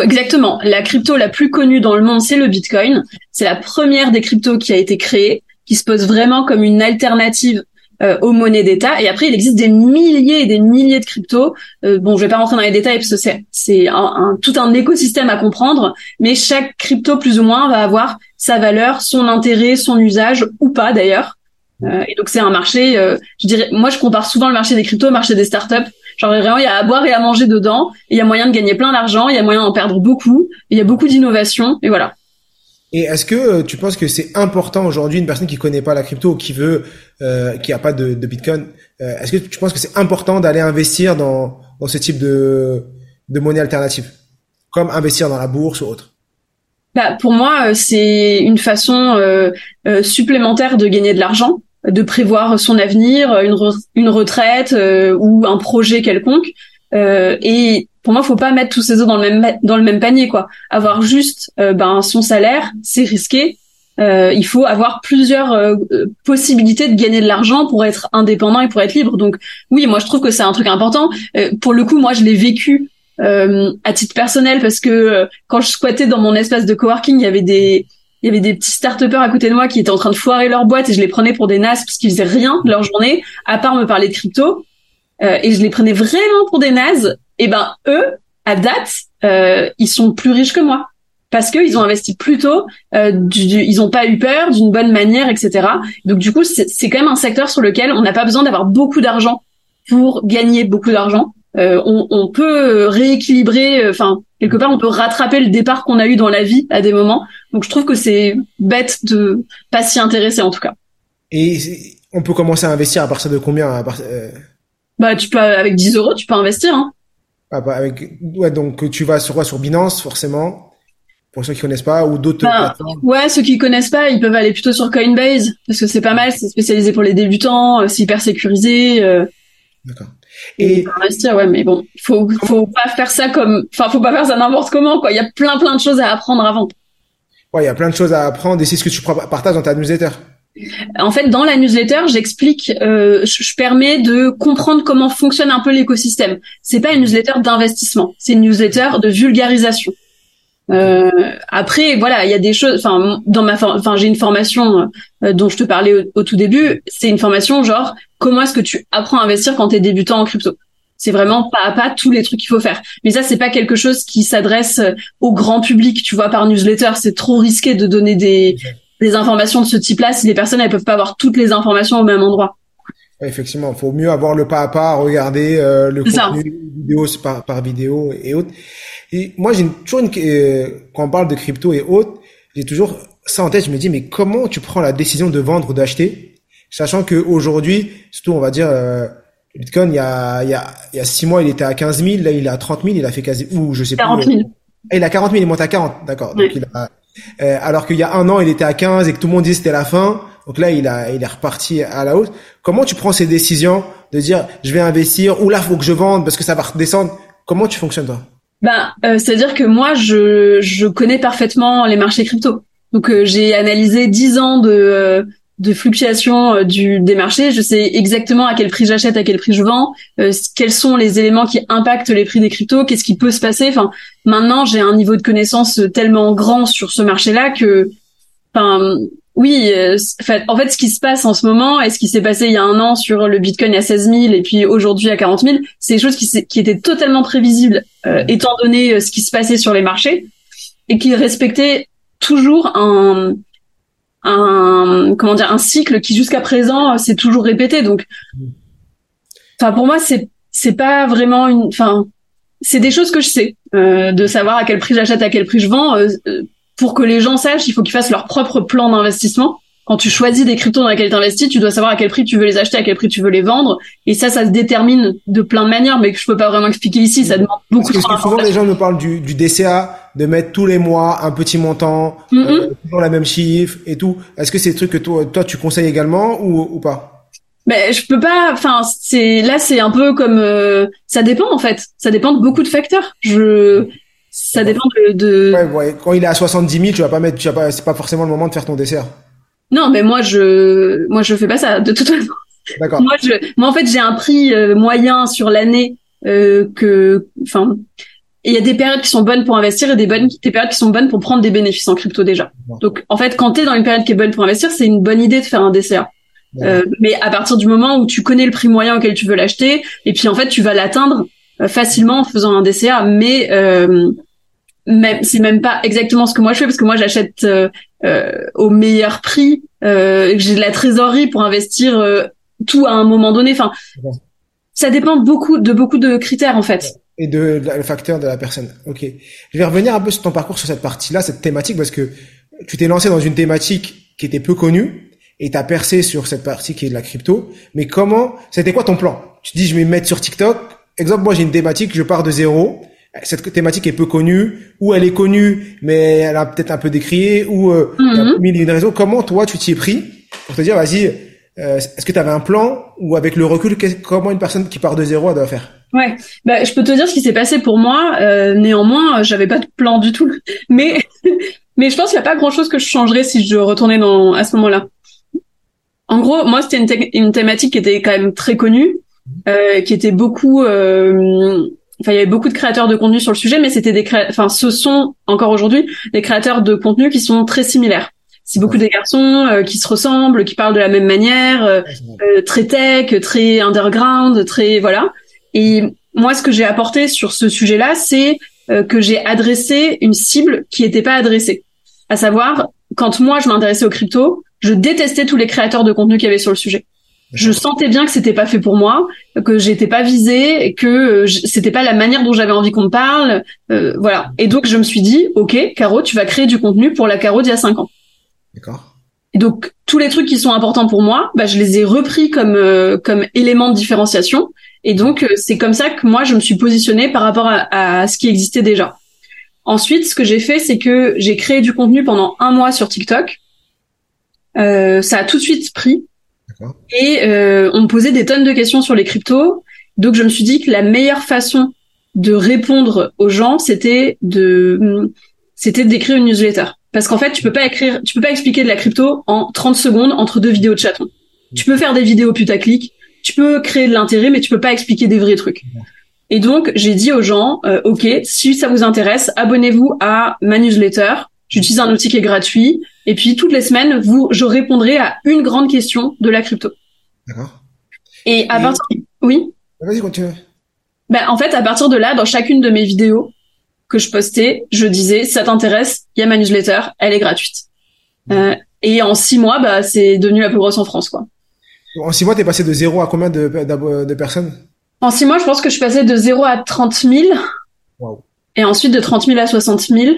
Exactement. La crypto la plus connue dans le monde, c'est le Bitcoin. C'est la première des cryptos qui a été créée, qui se pose vraiment comme une alternative euh, aux monnaies d'État. Et après, il existe des milliers et des milliers de cryptos. Euh, bon, je vais pas rentrer dans les détails parce que c'est c'est un, un, tout un écosystème à comprendre. Mais chaque crypto, plus ou moins, va avoir sa valeur, son intérêt, son usage ou pas d'ailleurs. Euh, et donc c'est un marché. Euh, je dirais, moi, je compare souvent le marché des cryptos au marché des startups. Genre vraiment, il y a à boire et à manger dedans. Et il y a moyen de gagner plein d'argent. Il y a moyen d'en perdre beaucoup. Il y a beaucoup d'innovation. Et voilà. Et est-ce que euh, tu penses que c'est important aujourd'hui, une personne qui connaît pas la crypto ou qui veut, euh, qui a pas de, de Bitcoin, euh, est-ce que tu penses que c'est important d'aller investir dans dans ce type de de monnaie alternative, comme investir dans la bourse ou autre? Bah, pour moi, c'est une façon euh, euh, supplémentaire de gagner de l'argent, de prévoir son avenir, une, re- une retraite euh, ou un projet quelconque. Euh, et pour moi, faut pas mettre tous ses œufs dans le même dans le même panier, quoi. Avoir juste euh, ben son salaire, c'est risqué. Euh, il faut avoir plusieurs euh, possibilités de gagner de l'argent pour être indépendant et pour être libre. Donc oui, moi je trouve que c'est un truc important. Euh, pour le coup, moi je l'ai vécu euh, à titre personnel parce que euh, quand je squattais dans mon espace de coworking, il y avait des il y avait des petits start-upers à côté de moi qui étaient en train de foirer leur boîte et je les prenais pour des nazes parce qu'ils faisaient rien de leur journée à part me parler de crypto. Euh, et je les prenais vraiment pour des nazes. Et ben eux, à date, euh, ils sont plus riches que moi parce que ils ont investi plus tôt, euh, du, du, ils ont pas eu peur, d'une bonne manière, et cetera. Donc du coup, c'est, c'est quand même un secteur sur lequel on n'a pas besoin d'avoir beaucoup d'argent pour gagner beaucoup d'argent. Euh, on, on peut rééquilibrer, enfin euh, quelque part, on peut rattraper le départ qu'on a eu dans la vie à des moments. Donc je trouve que c'est bête de pas s'y intéresser en tout cas. Et on peut commencer à investir à partir de combien à part, euh... Bah tu peux avec dix euros, tu peux investir. Hein. Avec, ouais, donc tu vas sur quoi? Sur Binance, forcément, pour ceux qui connaissent pas, ou d'autres ben, plateformes. Ouais, ceux qui connaissent pas, ils peuvent aller plutôt sur Coinbase, parce que c'est pas mal, c'est spécialisé pour les débutants, c'est hyper sécurisé. Euh, D'accord. Et investir, ouais, mais bon, faut faut pas faire ça comme, enfin, faut pas faire ça n'importe comment, quoi. Il y a plein plein de choses à apprendre avant. Ouais, il y a plein de choses à apprendre, et c'est ce que tu partages dans ta newsletter. En fait, dans la newsletter, j'explique, euh, je, je permets de comprendre comment fonctionne un peu l'écosystème. C'est pas une newsletter d'investissement, c'est une newsletter de vulgarisation. Euh, après, voilà, il y a des choses. Enfin, dans ma, enfin, j'ai une formation euh, dont je te parlais au, au tout début. C'est une formation genre comment est-ce que tu apprends à investir quand t'es débutant en crypto. C'est vraiment pas à pas tous les trucs qu'il faut faire. Mais ça, c'est pas quelque chose qui s'adresse au grand public. Tu vois, par newsletter, c'est trop risqué de donner des des informations de ce type-là si les personnes elles peuvent pas avoir toutes les informations au même endroit. Ouais, effectivement, il faut mieux avoir le pas à pas, regarder euh, le c'est contenu ça. vidéo par, par vidéo et autres. Et moi, j'ai une, toujours une, euh, quand on parle de crypto et autres, j'ai toujours ça en tête. Je me dis, mais comment tu prends la décision de vendre ou d'acheter, sachant que aujourd'hui, surtout, on va dire, euh, le Bitcoin, il y a, il y a, il y a six mois, il était à quinze mille, là, il est à trente mille, il a fait quasi, ou je sais quarante plus. mille. Euh, il a quarante mille, il monte à quarante, d'accord. Oui. Donc il a, euh, alors qu'il y a un an, il était à quinze et que tout le monde disait c'était la fin. Donc là, il a, il est reparti à la hausse. Comment tu prends ces décisions de dire, je vais investir, ou là, faut que je vende parce que ça va redescendre? Comment tu fonctionnes, toi? Ben, euh, c'est-à-dire que moi, je, je connais parfaitement les marchés crypto. Donc, euh, j'ai analysé dix ans de, euh, de fluctuation euh, du, des marchés. Je sais exactement à quel prix j'achète, à quel prix je vends, euh, quels sont les éléments qui impactent les prix des cryptos, qu'est-ce qui peut se passer. Enfin, maintenant, j'ai un niveau de connaissance tellement grand sur ce marché-là que, enfin, oui, euh, en fait, ce qui se passe en ce moment et ce qui s'est passé il y a un an sur le Bitcoin à seize mille et puis aujourd'hui à quarante mille, c'est des choses qui, qui étaient totalement prévisibles euh, étant donné ce qui se passait sur les marchés et qui respectaient toujours un, un, comment dire, un cycle qui jusqu'à présent s'est toujours répété. Donc, enfin, pour moi, c'est, c'est pas vraiment une, enfin, c'est des choses que je sais, euh, de savoir à quel prix j'achète, à quel prix je vends. Euh, Pour que les gens sachent, il faut qu'ils fassent leur propre plan d'investissement. Quand tu choisis des cryptos dans lesquels tu investis, tu dois savoir à quel prix tu veux les acheter, à quel prix tu veux les vendre. Et ça, ça se détermine de plein de manières, mais que je peux pas vraiment expliquer ici. Ça demande beaucoup de temps. Parce que souvent, les gens me parlent du, du D C A, de mettre tous les mois un petit montant, mm-hmm. euh, toujours la même chiffre et tout. Est-ce que c'est des trucs que toi, toi tu conseilles également ou, ou pas? Ben, je peux pas, enfin, c'est, là, c'est un peu comme, euh, ça dépend, en fait. Ça dépend de beaucoup de facteurs. Je, Ça dépend de, de... Ouais, ouais. Quand il est à soixante-dix mille, tu vas pas mettre, tu vas pas, c'est pas forcément le moment de faire ton dessert. Non, mais moi, je, moi, je fais pas ça, de toute façon. D'accord. Moi, je, moi, en fait, j'ai un prix euh, moyen sur l'année, euh, que, enfin, il y a des périodes qui sont bonnes pour investir et des bonnes, des périodes qui sont bonnes pour prendre des bénéfices en crypto déjà. Donc, en fait, quand t'es dans une période qui est bonne pour investir, c'est une bonne idée de faire un D C A. Euh, mais à partir du moment où tu connais le prix moyen auquel tu veux l'acheter, et puis en fait, tu vas l'atteindre euh, facilement en faisant un D C A. Mais euh, même, c'est même pas exactement ce que moi je fais, parce que moi j'achète euh, euh, au meilleur prix. Euh, j'ai de la trésorerie pour investir euh, tout à un moment donné. Enfin, ça dépend beaucoup de beaucoup de critères en fait. Et de, de le facteur de la personne. Ok. Je vais revenir un peu sur ton parcours sur cette partie-là, cette thématique, parce que tu t'es lancé dans une thématique qui était peu connue et t'as percé sur cette partie qui est de la crypto. Mais comment, c'était quoi ton plan? Tu te dis, je vais me mettre sur TikTok. Exemple, moi, j'ai une thématique, je pars de zéro. Cette thématique est peu connue, ou elle est connue, mais elle a peut-être un peu décrié, ou euh, mm-hmm. il y a mille une raisons. Comment toi, tu t'y es pris pour te dire, vas-y, euh, est-ce que tu avais un plan, ou avec le recul, comment une personne qui part de zéro, elle doit faire? Ouais, bah je peux te dire ce qui s'est passé pour moi. Euh, néanmoins, j'avais pas de plan du tout, mais mais je pense qu'il y a pas grand-chose que je changerais si je retournais dans à ce moment-là. En gros, moi c'était une, thé- une thématique qui était quand même très connue, euh, qui était beaucoup. Euh, Enfin, il y avait beaucoup de créateurs de contenu sur le sujet, mais c'était des cré... enfin, ce sont encore aujourd'hui des créateurs de contenu qui sont très similaires. C'est beaucoup des garçons euh, qui se ressemblent, qui parlent de la même manière, euh, euh, très tech, très underground, très voilà. Et moi, ce que j'ai apporté sur ce sujet-là, c'est euh, que j'ai adressé une cible qui n'était pas adressée. À savoir, quand moi je m'intéressais aux cryptos, je détestais tous les créateurs de contenu qu'il y avait sur le sujet. Je sentais bien que c'était pas fait pour moi, que j'étais pas visée, et que euh, c'était pas la manière dont j'avais envie qu'on me parle, euh, voilà. Et donc je me suis dit, ok, Caro, tu vas créer du contenu pour la Caro d'il y a cinq ans. D'accord. Et donc tous les trucs qui sont importants pour moi, bah je les ai repris comme euh, comme éléments de différenciation. Et donc euh, c'est comme ça que moi je me suis positionnée par rapport à, à ce qui existait déjà. Ensuite, ce que j'ai fait, c'est que j'ai créé du contenu pendant un mois sur TikTok. Euh, ça a tout de suite pris. D'accord. Et euh, on me posait des tonnes de questions sur les cryptos. Donc je me suis dit que la meilleure façon de répondre aux gens, c'était de c'était d'écrire une newsletter. Parce qu'en fait, tu peux pas écrire, tu peux pas expliquer de la crypto en trente secondes entre deux vidéos de chatons. Mmh. Tu peux faire des vidéos putaclic, tu peux créer de l'intérêt, mais tu peux pas expliquer des vrais trucs. Mmh. Et donc, j'ai dit aux gens, euh, ok, si ça vous intéresse, abonnez-vous à ma newsletter. J'utilise un outil qui est gratuit. Et puis, toutes les semaines, vous, je répondrai à une grande question de la crypto. D'accord. Et à Et... partir, oui. Vas-y, continue. Ben, en fait, à partir de là, dans chacune de mes vidéos que je postais, je disais, si ça t'intéresse, il y a ma newsletter, elle est gratuite. Mmh. Euh, et en six mois, bah, c'est devenu la plus grosse en France, quoi. En six mois, t'es passé de zéro à combien de, de, de personnes? En six mois, je pense que je suis passée de zéro à trente mille. Wow. Et ensuite de trente mille à soixante mille.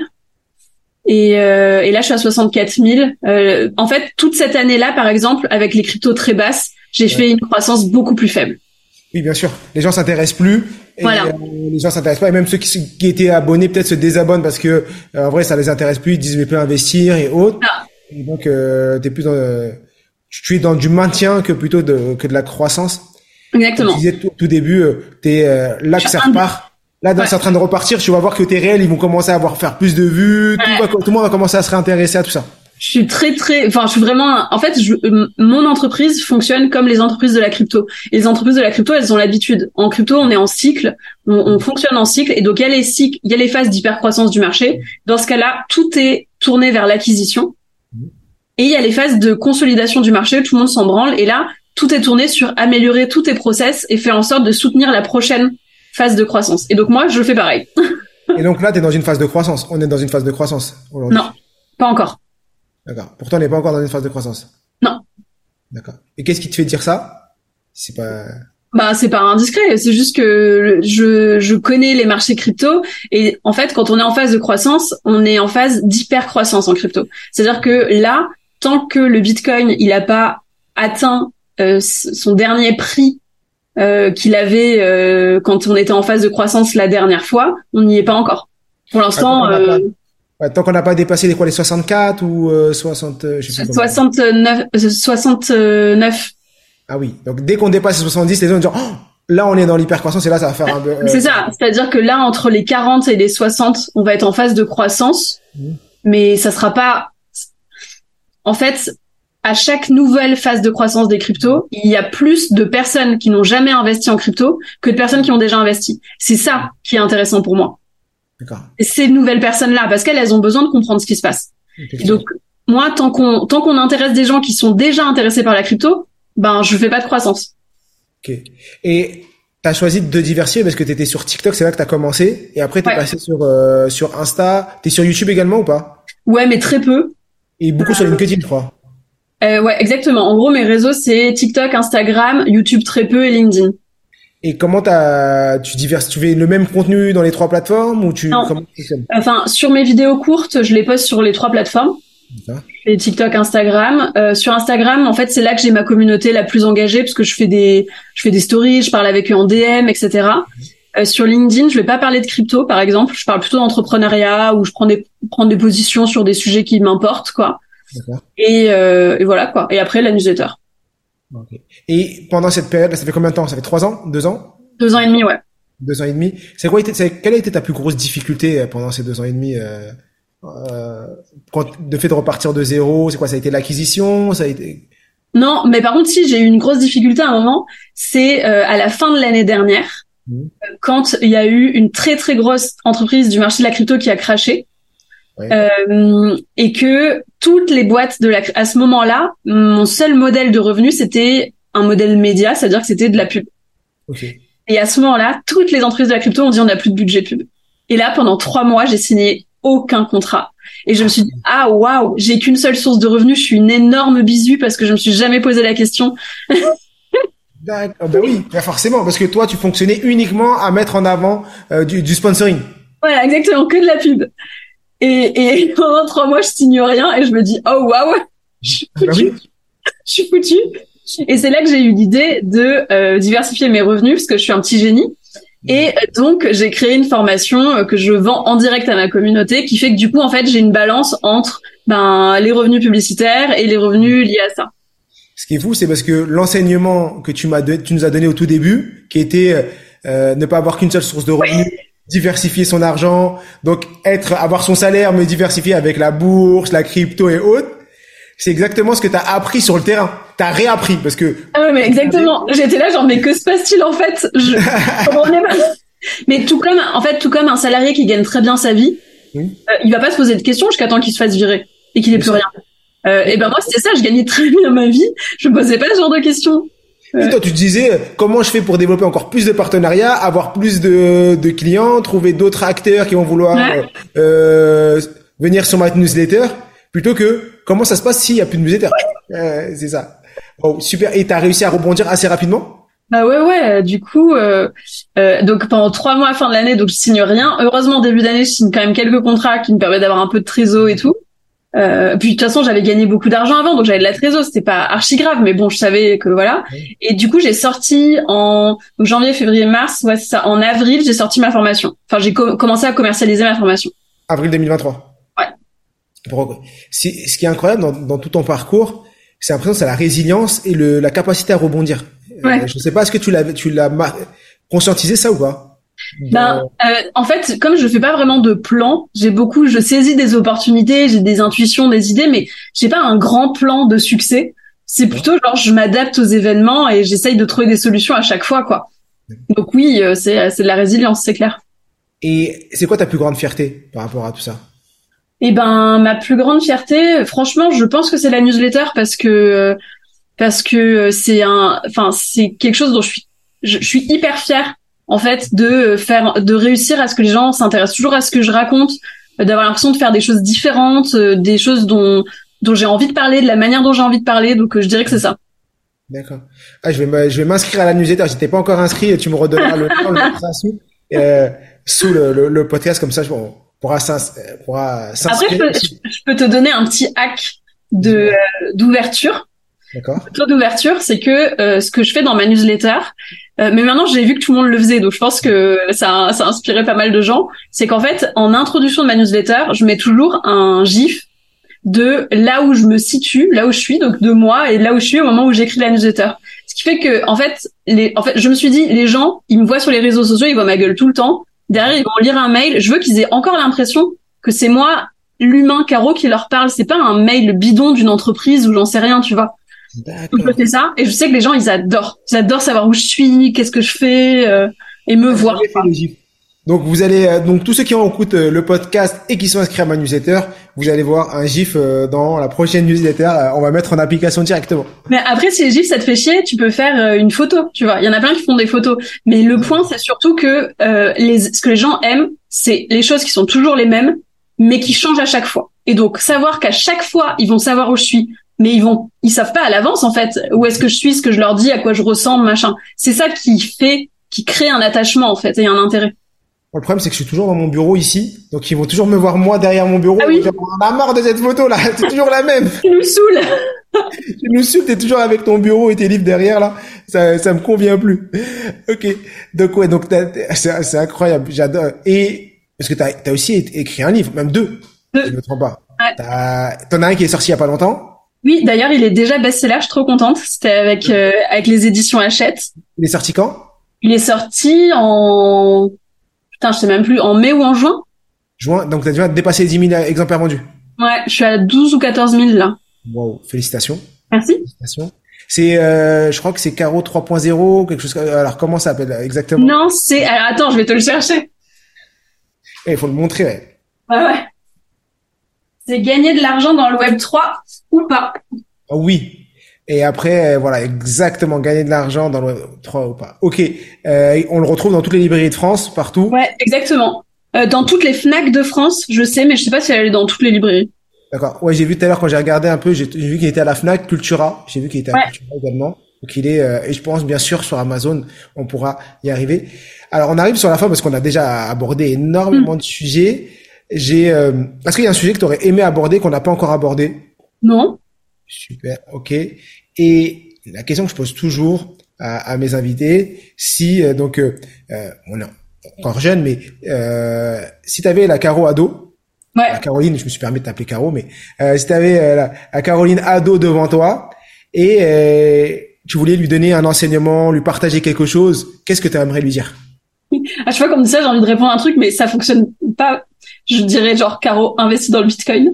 Et, euh, et là, je suis à soixante-quatre mille. Euh, en fait, toute cette année-là, par exemple, avec les cryptos très basses, j'ai ouais. fait une croissance beaucoup plus faible. Oui, bien sûr. Les gens s'intéressent plus. Et voilà. Euh, les gens s'intéressent pas. Et même ceux qui, qui étaient abonnés peut-être se désabonnent parce que euh, en vrai, ça les intéresse plus. Ils disent mais peux investir et autres. Ah. Et donc, euh, t'es plus dans, euh, tu es dans du maintien que plutôt de que de la croissance. Exactement. Comme tu disais tout, tout début, euh, t'es euh, là que ça repart. Là, ouais. c'est en train de repartir. Tu vas voir que tes réels, ils vont commencer à avoir faire plus de vues. Ouais. Tout, va, tout le monde va commencer à se réintéresser à tout ça. Je suis très très, enfin, je suis vraiment. En fait, je, mon entreprise fonctionne comme les entreprises de la crypto. Et les entreprises de la crypto, elles ont l'habitude. En crypto, on est en cycle, on, on fonctionne en cycle, et donc il y a les cycles, il y a les phases d'hypercroissance du marché. Dans ce cas-là, tout est tourné vers l'acquisition. Et il y a les phases de consolidation du marché. Tout le monde s'en branle. Et là, tout est tourné sur améliorer tous tes process et faire en sorte de soutenir la prochaine phase de croissance. Et donc moi, je fais pareil. Et donc là, tu es dans une phase de croissance. On est dans une phase de croissance aujourd'hui. Non, pas encore. D'accord. Pourtant, on n'est pas encore dans une phase de croissance. Non. D'accord. Et qu'est-ce qui te fait dire ça? C'est pas... Bah, c'est pas indiscret. C'est juste que je, je connais les marchés crypto. Et en fait, quand on est en phase de croissance, on est en phase d'hyper-croissance en crypto. C'est-à-dire que là, tant que le Bitcoin, il a pas atteint euh, son dernier prix Euh, qu'il avait euh, quand on était en phase de croissance la dernière fois, on n'y est pas encore. Pour l'instant, ouais, euh, ouais, tant qu'on n'a pas dépassé les quoi les soixante-quatre ou euh, soixante, je sais plus soixante-neuf, soixante-neuf. Ah oui, donc dès qu'on dépasse les soixante-dix, les gens disent oh, là on est dans l'hypercroissance et là ça va faire un peu. Euh, c'est ça, c'est-à-dire que là entre les quarante et les soixante, on va être en phase de croissance, mmh. mais ça sera pas. En fait. À chaque nouvelle phase de croissance des cryptos, il y a plus de personnes qui n'ont jamais investi en crypto que de personnes qui ont déjà investi. C'est ça qui est intéressant pour moi. D'accord. ces nouvelles personnes-là, parce qu'elles, elles ont besoin de comprendre ce qui se passe. Et donc, moi, tant qu'on, tant qu'on intéresse des gens qui sont déjà intéressés par la crypto, ben, je fais pas de croissance. Ok. Et t'as choisi de diversifier parce que t'étais sur TikTok, c'est là que t'as commencé, et après t'es Ouais. passé sur euh, sur Insta. T'es sur YouTube également ou pas? Ouais, mais très peu. Et beaucoup sur LinkedIn, je crois. Euh, ouais, exactement. En gros, mes réseaux, c'est TikTok, Instagram, YouTube très peu et LinkedIn. Et comment t'as, tu diverses, tu fais le même contenu dans les trois plateformes ou tu, Non. comment tu fonctionnes? Enfin, sur mes vidéos courtes, je les poste sur les trois plateformes. D'accord. Et TikTok, Instagram. Euh, sur Instagram, en fait, c'est là que j'ai ma communauté la plus engagée parce que je fais des, je fais des stories, je parle avec eux en D M, et cetera. Euh, sur LinkedIn, je vais pas parler de crypto, par exemple. Je parle plutôt d'entrepreneuriat ou je prends des, prendre des positions sur des sujets qui m'importent, quoi. D'accord. Et, euh, et voilà, quoi. Et après, la newsletter. Ok. Et pendant cette période, ça fait combien de temps? Ça fait trois ans? Deux ans? Deux ans et demi, ouais. Deux ans et demi? C'est quoi, été- c'est, quelle a été ta plus grosse difficulté euh, pendant ces deux ans et demi, euh, euh, quand, de fait de repartir de zéro? C'est quoi? Ça a été l'acquisition? Ça a été, Non, mais par contre, si j'ai eu une grosse difficulté à un moment, c'est euh, à la fin de l'année dernière, Mhm. quand il y a eu une très très grosse entreprise du marché de la crypto qui a crashé, Ouais. euh, et que toutes les boîtes de la, à ce moment-là, mon seul modèle de revenu c'était un modèle média, c'est-à-dire que c'était de la pub. Ok. Et à ce moment-là, toutes les entreprises de la crypto ont dit on n'a plus de budget pub. Et là, pendant trois mois, j'ai signé aucun contrat. Et je me suis dit ah waouh, j'ai qu'une seule source de revenus, je suis une énorme bisu parce que je me suis jamais posé la question. D'accord. Ben oui, ben forcément, parce que toi, tu fonctionnais uniquement à mettre en avant euh, du, du sponsoring. Voilà, exactement, que de la pub. Et, et pendant trois mois, je signe rien et je me dis oh waouh, je suis Ben foutue. oui. Je suis foutue. Et c'est là que j'ai eu l'idée de euh, diversifier mes revenus parce que je suis un petit génie. Et donc, j'ai créé une formation euh, que je vends en direct à ma communauté qui fait que du coup, en fait, j'ai une balance entre ben, les revenus publicitaires et les revenus liés à ça. Ce qui est fou, c'est parce que l'enseignement que tu m'as, don- tu nous as donné au tout début, qui était euh, ne pas avoir qu'une seule source de revenus, diversifier son argent, donc être, avoir son salaire, mais diversifier avec la bourse, la crypto et autres, c'est exactement ce que tu as appris sur le terrain. T'as réappris parce que Ah ouais, mais exactement. J'étais là, genre, mais que se passe-t-il en fait? Je comprenais pas. Mais tout comme, en fait, tout comme un salarié qui gagne très bien sa vie, Oui. euh, il va pas se poser de questions jusqu'à temps qu'il se fasse virer et qu'il ait plus ça. rien. Euh, et ben moi, c'était ça. Je gagnais très bien ma vie. Je me posais pas ce genre de questions. Et toi, tu te disais euh, comment je fais pour développer encore plus de partenariats, avoir plus de, de clients, trouver d'autres acteurs qui vont vouloir Ouais. euh, venir sur ma newsletter, plutôt que comment ça se passe s'il y a plus de newsletter. Euh, c'est ça. Oh, super. Et t'as réussi à rebondir assez rapidement? Bah ouais, ouais. Du coup, euh, euh, donc pendant trois mois à fin de l'année, donc je signe rien. Heureusement, début d'année, je signe quand même quelques contrats qui me permettent d'avoir un peu de trésor et tout. Euh, puis de toute façon, j'avais gagné beaucoup d'argent avant, donc j'avais de la trésor. C'était pas archi grave, mais bon, je savais que voilà. Et du coup, j'ai sorti en donc janvier, février, mars, ouais, c'est ça. En avril, j'ai sorti ma formation. Enfin, j'ai co- commencé à commercialiser ma formation. Avril deux mille vingt-trois. Ouais. Pour- si- ce qui est incroyable dans, dans tout ton parcours, c'est l'impression que c'est la résilience et le, la capacité à rebondir. Ouais. Euh, je sais pas, est-ce que tu l'as, tu l'as ma- conscientisé ça ou pas? Ben, Dans- euh, en fait, comme je fais pas vraiment de plan, j'ai beaucoup, je saisis des opportunités, j'ai des intuitions, des idées, mais j'ai pas un grand plan de succès. C'est plutôt genre je m'adapte aux événements et j'essaye de trouver des solutions à chaque fois, quoi. Donc oui, euh, c'est c'est de la résilience, c'est clair. Et c'est quoi ta plus grande fierté par rapport à tout ça? Eh ben, ma plus grande fierté, franchement, je pense que c'est la newsletter parce que parce que c'est un, enfin, c'est quelque chose dont je suis, je, je suis hyper fière en fait de faire, de réussir à ce que les gens s'intéressent toujours à ce que je raconte, d'avoir l'impression de faire des choses différentes, des choses dont dont j'ai envie de parler, de la manière dont j'ai envie de parler. Donc, je dirais que c'est ça. D'accord. Ah, je vais me- je vais m'inscrire à la newsletter. J'étais pas encore inscrit et tu me redonneras le nom, le mettras sous, euh, sous le, le, le podcast comme ça, je on pourra s'ins- pourra Après, je s'inscrire. peux, je, je peux te donner un petit hack de euh, d'ouverture. D'accord. Le taux d'ouverture, c'est que euh, ce que je fais dans ma newsletter, euh, mais maintenant j'ai vu que tout le monde le faisait, donc je pense que ça, ça a inspiré pas mal de gens, c'est qu'en fait, en introduction de ma newsletter, je mets toujours un gif de là où je me situe, là où je suis, donc de moi et là où je suis au moment où j'écris la newsletter. Ce qui fait que, en fait, les, en fait, je me suis dit, les gens, ils me voient sur les réseaux sociaux, ils voient ma gueule tout le temps. Derrière, ils vont lire un mail. Je veux qu'ils aient encore l'impression que c'est moi, l'humain Caro, qui leur parle. C'est pas un mail bidon d'une entreprise ou j'en sais rien, tu vois. Donc je D'accord. fais ça et je sais que les gens, ils adorent. Ils adorent savoir où je suis, qu'est-ce que je fais euh, et me voir. J'ai fait le gif. Donc vous allez euh, donc tous ceux qui écoutent euh, le podcast et qui sont inscrits à ma newsletter, vous allez voir un gif euh, dans la prochaine newsletter. Euh, on va mettre en application directement. Mais après, si les gifs ça te fait chier, tu peux faire euh, une photo. Tu vois, il y en a plein qui font des photos. Mais le point, c'est surtout que euh, les ce que les gens aiment, c'est les choses qui sont toujours les mêmes, mais qui changent à chaque fois. Et donc savoir qu'à chaque fois ils vont savoir où je suis, mais ils vont ils savent pas à l'avance en fait où est-ce que je suis, ce que je leur dis, à quoi je ressemble, machin. C'est ça qui fait, qui crée un attachement en fait et un intérêt. Bon, le problème, c'est que je suis toujours dans mon bureau ici, donc ils vont toujours me voir moi derrière mon bureau. Ah oui. Genre, on a marre de cette photo là, c'est toujours la même. Tu nous saoules. Tu nous saoules, t'es toujours avec ton bureau et tes livres derrière là. Ça, ça me convient plus. Ok. Donc ouais, donc t'as, t'as, c'est, c'est incroyable. J'adore. Et parce que t'as, t'as aussi écrit un livre, même deux. Deux. Si je me trompe pas. Ouais. T'as, t'en as un qui est sorti il y a pas longtemps. Oui, d'ailleurs, il est déjà best-seller. Je suis trop contente. C'était avec euh, avec les éditions Hachette. Il est sorti quand? Il est sorti en putain, je sais même plus, en mai ou en juin. Juin. Donc t'as déjà dépassé les dix mille exemplaires vendus. Ouais, je suis à douze ou quatorze mille là. Wow, félicitations. Merci. Félicitations. C'est, euh, je crois que c'est Caro trois point zéro, quelque chose. Alors comment ça s'appelle exactement? Non, c'est. Alors attends, je vais te le chercher. Il faut le montrer. Ouais. Ouais, ouais. C'est gagner de l'argent dans le web trois ou pas. Oh, oui. Et après, euh, voilà, exactement, gagner de l'argent dans le web trois ou pas. Ok. Euh, on le retrouve dans toutes les librairies de France, partout. Ouais, exactement. Euh, dans toutes les Fnac de France, je sais, mais je sais pas si elle est dans toutes les librairies. D'accord. Ouais, j'ai vu tout à l'heure quand j'ai regardé un peu, j'ai, j'ai vu qu'il était à la Fnac, Cultura. J'ai vu qu'il était à Ouais. Cultura également. Donc il est, euh, et je pense bien sûr sur Amazon, on pourra y arriver. Alors on arrive sur la fin parce qu'on a déjà abordé énormément Mm. de sujets. J'ai, euh, est-ce qu'il y a un sujet que tu aurais aimé aborder qu'on n'a pas encore abordé? Non. Super, ok. Et la question que je pose toujours à, à mes invités, si euh, donc euh, euh, on est encore jeune, mais euh, si tu avais la Caro ado, Ouais. la Caroline, je me suis permis de t'appeler Caro, mais euh, si tu avais euh, la, la Caroline ado devant toi et euh, tu voulais lui donner un enseignement, lui partager quelque chose, qu'est-ce que tu aimerais lui dire? À chaque fois qu'on me dit ça, j'ai envie de répondre un truc, mais ça fonctionne pas. Je dirais genre, Caro, investis dans le Bitcoin.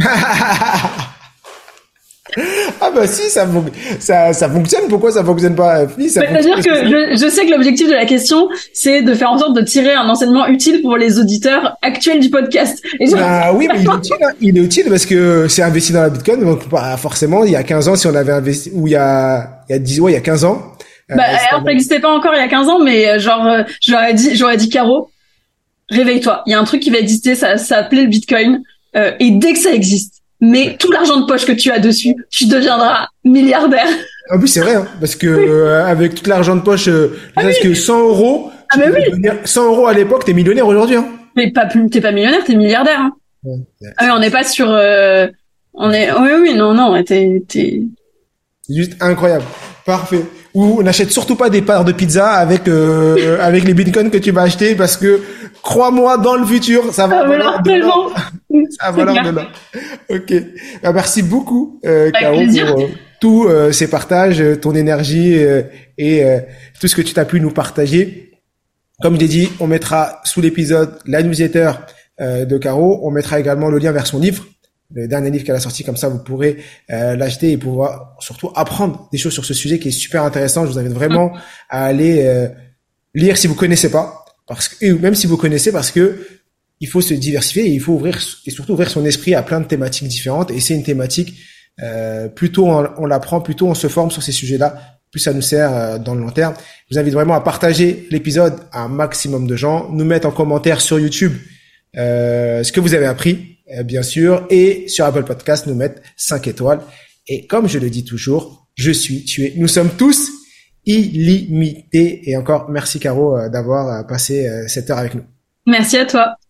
Ah bah si, ça, fon- ça, ça fonctionne. Pourquoi ça fonctionne pas? Oui, ça C'est-à-dire fonctionne. que je, je sais que l'objectif de la question, c'est de faire en sorte de tirer un enseignement utile pour les auditeurs actuels du podcast. Et genre, Ah oui, mais il est utile, hein. Il est utile parce que c'est investi dans la Bitcoin, donc bah, forcément, il y a quinze ans, si on avait investi, ou il y a, il y a dix, ouais, il y a quinze ans. euh, bah, c'était- alors, ça n'existait pas encore il y a quinze ans, mais euh, genre, euh, j'aurais dit, j'aurais dit, Caro, réveille-toi. Il y a un truc qui va exister, ça, ça s'appelait le Bitcoin, euh, et dès que ça existe, mais tout l'argent de poche que tu as dessus, tu deviendras milliardaire. En plus, c'est vrai, hein, parce que euh, avec tout l'argent de poche, euh, parce que cent euros, Ah, tu mais peux oui. devenir- cent euros à l'époque, t'es millionnaire aujourd'hui. Hein. Mais pas plus, t'es pas millionnaire, t'es milliardaire. Hein. Ouais. Ah oui, on n'est pas sur, euh, on est, oui, oui, non, non, t'es, t'es, C'est juste incroyable. Parfait. Ou n'achète surtout pas des parts de pizza avec euh, avec les bitcoins que tu vas acheter parce que crois-moi, dans le futur, ça va ah, mais valoir alors, de l'or. tellement. Ça va valoir de l'or. Ok. Bah, merci beaucoup, euh, Caro, plaisir. pour euh, tous euh, ces partages, euh, ton énergie euh, et euh, tout ce que tu t'as pu nous partager. Comme je l'ai dit, on mettra sous l'épisode la newsletter euh, de Caro. On mettra également le lien vers son livre, le dernier livre qu'elle a sorti. Comme ça, vous pourrez euh, l'acheter et pouvoir surtout apprendre des choses sur ce sujet qui est super intéressant. Je vous invite vraiment à aller euh, lire si vous connaissez pas, parce que et même si vous connaissez, parce que il faut se diversifier et il faut ouvrir et surtout ouvrir son esprit à plein de thématiques différentes. Et c'est une thématique euh, plus tôt on, on l'apprend, plus tôt on se forme sur ces sujets-là, plus ça nous sert euh, dans le long terme. Je vous invite vraiment à partager l'épisode à un maximum de gens, nous mettre en commentaire sur YouTube euh, ce que vous avez appris, euh, bien sûr, et sur Apple Podcast nous mettre cinq étoiles. Et comme je le dis toujours, je suis, tu es, nous sommes tous illimités. Et encore merci Caro euh, d'avoir euh, passé euh, cette heure avec nous. Merci à toi.